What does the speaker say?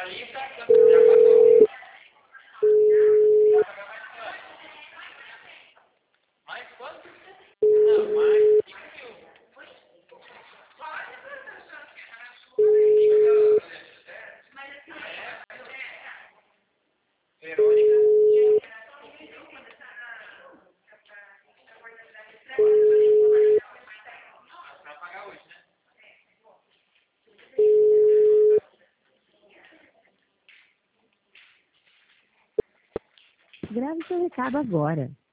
Thalita, já pagou. Mais quanto? Não, mais 5.000. Verônica. Pra pagar hoje, né? Grave seu recado agora.